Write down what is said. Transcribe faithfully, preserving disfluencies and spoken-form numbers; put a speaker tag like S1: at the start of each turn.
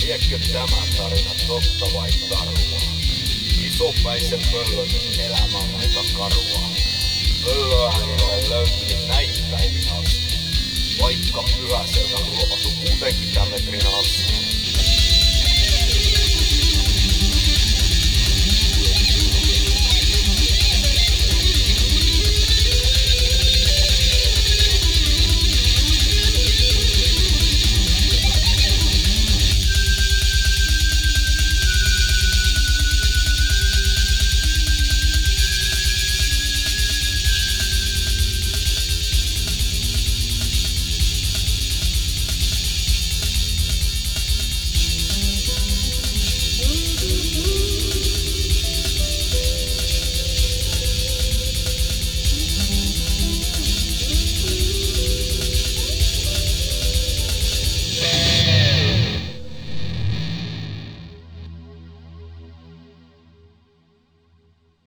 S1: Tiedätkö tämän tarinan totta vai tarua? Isopäisen pöllön elämä on aika karua. Pöllöähän ei ole löytynyt näihin päivin asti. Vaikka Pyhäselkä on luotu kuusikymmentä metrin asti.